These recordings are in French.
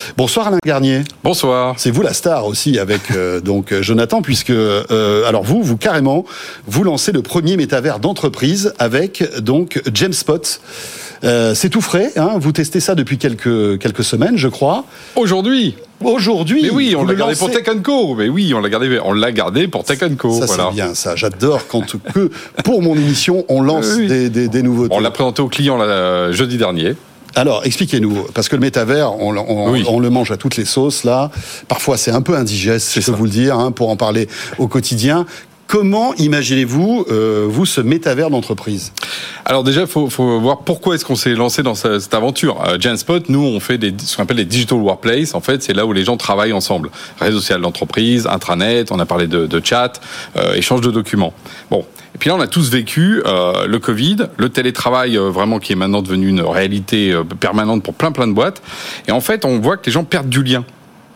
Bonsoir Alain Garnier. Bonsoir. C'est vous la star aussi avec donc Jonathan, puisque alors vous carrément vous lancez le premier métavers d'entreprise avec donc Jamespot. C'est tout frais, hein, vous testez ça depuis quelques semaines, je crois. Aujourd'hui. Mais oui, on l'a gardé pour Tech & Co. Mais oui, on l'a gardé pour Tech & Co. Ça, voilà. C'est bien, ça. J'adore quand que pour mon émission, on lance des nouveautés. On l'a présenté aux clients jeudi dernier. Alors, expliquez-nous, parce que le métavers, on le mange à toutes les sauces, là. Parfois, c'est un peu indigeste, je peux vous le dire, hein, pour en parler au quotidien. Comment imaginez-vous, vous, ce métavers d'entreprise ? Alors déjà, il faut voir pourquoi est-ce qu'on s'est lancé dans cette aventure. Jamespot, nous, on fait ce qu'on appelle des digital workplace. En fait, c'est là où les gens travaillent ensemble. Réseau social d'entreprise, intranet, on a parlé de chat, échange de documents. Bon. Et puis là, on a tous vécu le Covid, le télétravail vraiment qui est maintenant devenu une réalité permanente pour plein de boîtes. Et en fait, on voit que les gens perdent du lien.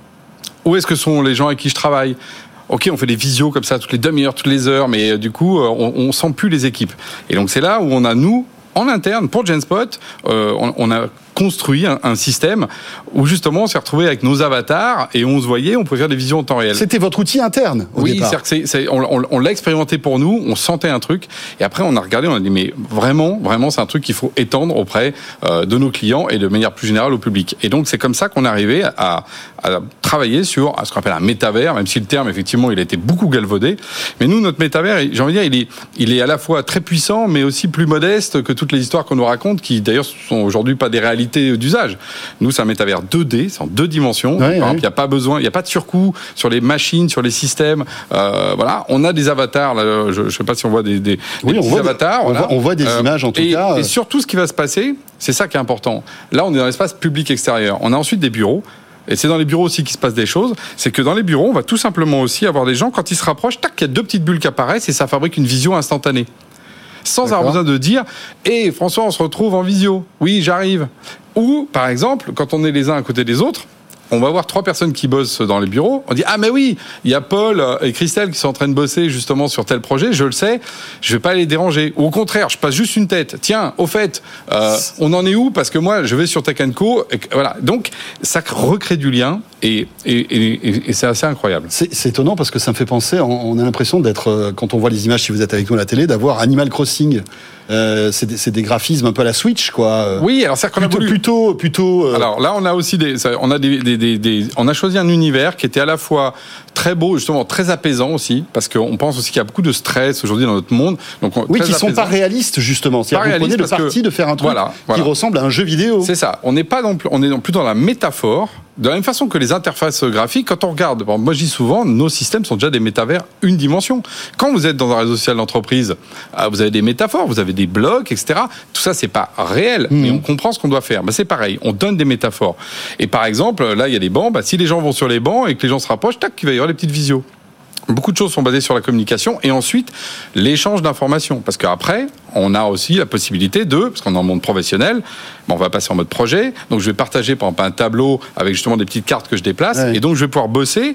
Où est-ce que sont les gens avec qui je travaille ? Ok, on fait des visios comme ça toutes les demi-heures, toutes les heures, mais du coup, on sent plus les équipes. Et donc c'est là où on a, nous, en interne, pour Jamespot, on a construit un système où justement on s'est retrouvé avec nos avatars et on se voyait, on pouvait faire des visions en temps réel. C'était votre outil interne au départ. C'est-à-dire que on l'a expérimenté pour nous, on sentait un truc et après on a regardé, on a dit mais vraiment c'est un truc qu'il faut étendre auprès de nos clients et de manière plus générale au public. Et donc c'est comme ça qu'on est arrivé à travailler sur ce qu'on appelle un métavers, même si le terme effectivement il a été beaucoup galvaudé. Mais nous notre métavers, j'ai envie de dire, il est à la fois très puissant mais aussi plus modeste que toutes les histoires qu'on nous raconte qui d'ailleurs sont aujourd'hui pas des réalités d'usage. Nous, c'est un métavers 2D, c'est en 2 dimensions. Par exemple, il n'y a pas besoin, il n'y a pas de surcoût sur les machines, sur les systèmes. Voilà, on a des avatars. Là, je ne sais pas si on voit des petits avatars. On voit des images en tout cas. Et surtout, ce qui va se passer, c'est ça qui est important. Là, on est dans l'espace public extérieur. On a ensuite des bureaux. Et c'est dans les bureaux aussi qu'il se passe des choses. C'est que dans les bureaux, on va tout simplement aussi avoir des gens, quand ils se rapprochent, tac, il y a 2 petites bulles qui apparaissent et ça fabrique une vision instantanée. Sans avoir besoin de dire « Hé, François, on se retrouve en visio. Oui, j'arrive. » Ou, par exemple, quand on est les uns à côté des autres, on va voir 3 personnes qui bossent dans les bureaux. On dit « Ah, mais oui, il y a Paul et Christelle qui sont en train de bosser justement sur tel projet. Je le sais, je vais pas les déranger. » Ou au contraire, je passe juste une tête. « Tiens, au fait, on en est où ? Parce que moi, je vais sur Tech & Co. » Voilà. Donc, ça recrée du lien et c'est assez incroyable. C'est étonnant parce que ça me fait penser, on a l'impression d'être, quand on voit les images, si vous êtes avec nous à la télé, d'avoir Animal Crossing. C'est des graphismes un peu à la Switch, quoi. Oui, alors c'est qu'on a voulu plutôt. Alors là, on a aussi on a choisi un univers qui était à la fois très beau, justement très apaisant aussi, parce qu'on pense aussi qu'il y a beaucoup de stress aujourd'hui dans notre monde. Donc qui sont pas réalistes justement. C'est-à-dire que vous prenez le parti de faire un truc qui ressemble à un jeu vidéo. C'est ça. On est plus dans la métaphore. De la même façon que les interfaces graphiques, quand on regarde, moi je dis souvent, nos systèmes sont déjà des métavers une dimension. Quand vous êtes dans un réseau social d'entreprise, vous avez des métaphores, vous avez des blocs, etc. Tout ça, c'est pas réel, mais on comprend ce qu'on doit faire. C'est pareil, on donne des métaphores. Et par exemple, là, il y a des bancs, si les gens vont sur les bancs et que les gens se rapprochent, tac, il va y avoir les petites visios. Beaucoup de choses sont basées sur la communication et ensuite l'échange d'informations. Parce qu'après, on a aussi la possibilité parce qu'on est en monde professionnel, on va passer en mode projet. Donc je vais partager par exemple un tableau avec justement des petites cartes que je déplace. Ouais. Et donc je vais pouvoir bosser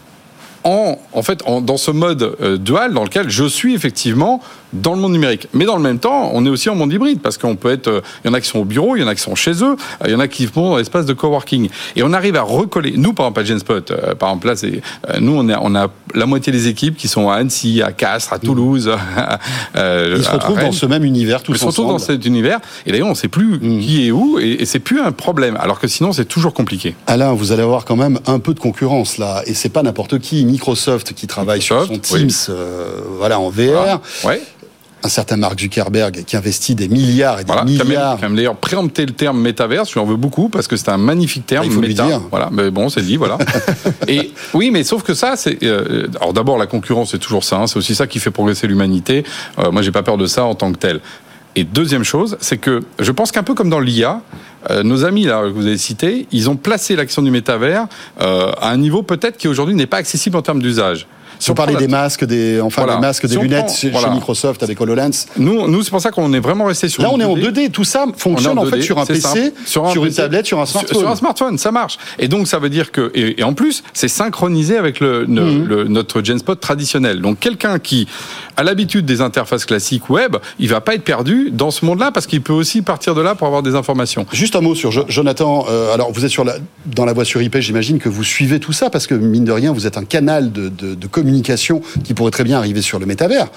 dans ce mode dual dans lequel je suis effectivement dans le monde numérique. Mais dans le même temps, on est aussi en monde hybride parce qu'on peut être, il y en a qui sont au bureau, il y en a qui sont chez eux, il y en a qui vont dans l'espace de coworking. Et on arrive à recoller. Nous, par exemple, à Jamespot, par exemple, là, nous, on a la moitié des équipes qui sont à Annecy, à Castres, à Toulouse. Ils se retrouvent dans ce même univers tous ensemble. Ils se retrouvent dans cet univers. Et d'ailleurs, on ne sait plus qui est où et c'est plus un problème. Alors que sinon, c'est toujours compliqué. Alain, vous allez avoir quand même un peu de concurrence là. Et c'est pas n'importe qui. Microsoft qui travaille sur son Teams, en VR. Ouais. Un certain Mark Zuckerberg qui investit des milliards et des milliards. Qui a d'ailleurs préempté le terme métaverse, je lui en veux beaucoup parce que c'est un magnifique terme. Il faut le dire. Voilà, mais bon, c'est dit, voilà. Et oui, mais sauf que ça, c'est. Alors d'abord, la concurrence, c'est toujours ça. C'est aussi ça qui fait progresser l'humanité. Moi, j'ai pas peur de ça en tant que tel. Et deuxième chose, c'est que je pense qu'un peu comme dans l'IA, nos amis là que vous avez cités, ils ont placé l'action du métavers à un niveau peut-être qui aujourd'hui n'est pas accessible en termes d'usage. Si on parlait des masques, des masques, des lunettes chez Microsoft avec HoloLens. Nous, c'est pour ça qu'on est vraiment resté sur. Là, on est en 2D. Tout ça fonctionne en fait sur un PC, sur une tablette, sur un smartphone. Sur un smartphone, ça marche. Et donc, ça veut dire que, et en plus, c'est synchronisé avec notre GenSpot traditionnel. Donc, quelqu'un qui a l'habitude des interfaces classiques web, il va pas être perdu dans ce monde-là parce qu'il peut aussi partir de là pour avoir des informations. Juste un mot sur Jonathan. Alors, vous êtes dans la voie sur IP, j'imagine que vous suivez tout ça parce que mine de rien, vous êtes un canal de communication qui pourrait très bien arriver sur le métavers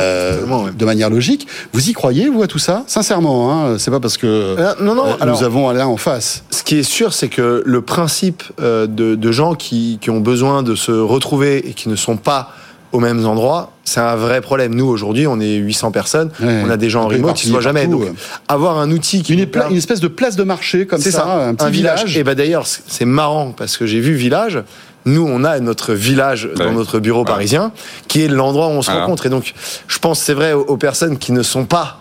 de manière logique. Vous y croyez, vous, à tout ça? Sincèrement, hein, c'est pas parce que nous avons Alain en face. Ce qui est sûr, c'est que le principe de gens qui ont besoin de se retrouver et qui ne sont pas aux mêmes endroits, c'est un vrai problème. Nous, aujourd'hui, on est 800 personnes, on a des gens en remote, ils ne se voient jamais. Donc, avoir un outil qui... Une espèce de place de marché comme ça, un petit village. Et d'ailleurs, c'est marrant, parce que j'ai vu Village. Nous, on a notre village dans notre bureau parisien, qui est l'endroit où on se rencontre. Et donc, je pense que c'est vrai aux personnes qui ne sont pas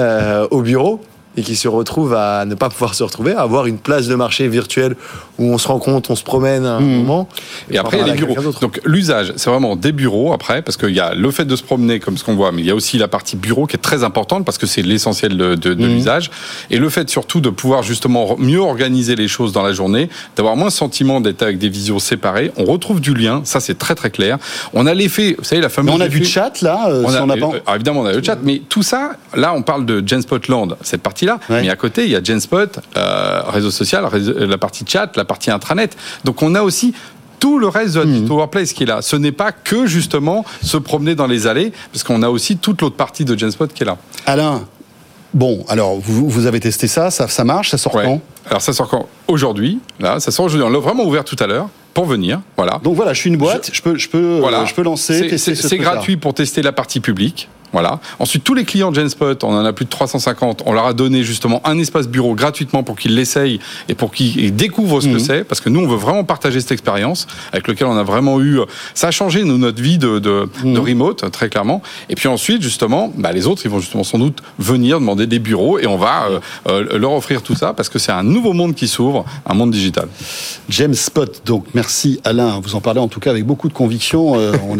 au bureau, et qui se retrouvent à ne pas pouvoir se retrouver, à avoir une place de marché virtuelle où on se rencontre, on se promène à un moment. Et après, il y a les bureaux. Donc, l'usage, c'est vraiment des bureaux après, parce qu'il y a le fait de se promener, comme ce qu'on voit, mais il y a aussi la partie bureau qui est très importante, parce que c'est l'essentiel de l'usage. Et le fait surtout de pouvoir justement mieux organiser les choses dans la journée, d'avoir moins le sentiment d'être avec des visios séparés. On retrouve du lien, ça c'est très très clair. On a l'effet, vous savez, la fameuse... Mais on a du chat là évidemment, on a le chat, mais tout ça, là, on parle de GenSpot Land, cette partie-là. Mais à côté, il y a GenSpot, réseau social, la partie chat, la partie intranet. Donc on a aussi tout le reste de la Digital Workplace qui est là. Ce n'est pas que justement se promener dans les allées, parce qu'on a aussi toute l'autre partie de GenSpot qui est là. Alain, bon, alors vous avez testé ça marche, ça sort quand? Alors ça sort quand? Aujourd'hui, là, ça sort aujourd'hui. On l'a vraiment ouvert tout à l'heure. Pour venir, voilà. Donc voilà, je suis une boîte, je peux lancer, tester ce truc-là. C'est gratuit pour tester la partie publique. Voilà. Ensuite, tous les clients de GenSpot, on en a plus de 350, on leur a donné justement un espace bureau gratuitement pour qu'ils l'essayent et pour qu'ils découvrent ce que c'est, parce que nous, on veut vraiment partager cette expérience avec laquelle on a vraiment eu... Ça a changé notre vie de remote, très clairement. Et puis ensuite, justement, les autres, ils vont justement sans doute venir demander des bureaux et on va leur offrir tout ça parce que c'est un nouveau monde qui s'ouvre, un monde digital. GenSpot, donc merci Alain. Vous en parlez en tout cas avec beaucoup de conviction.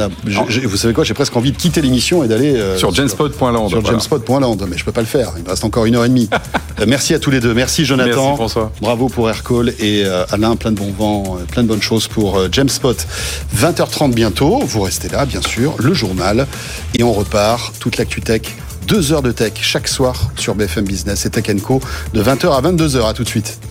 Vous savez quoi, j'ai presque envie de quitter l'émission et d'aller... sur genspot.land. Sur genspot.land, mais je peux pas le faire. Il me reste encore 1h30. Merci à tous les deux. Merci Jonathan. Merci François. Bravo pour Aircall et Alain, plein de bons vents, plein de bonnes choses pour GenSpot. 20h30 bientôt. Vous restez là, bien sûr. Le journal et on repart toute l'actu tech. 2 heures de tech chaque soir sur BFM Business et Tech & Co de 20h à 22h. À tout de suite.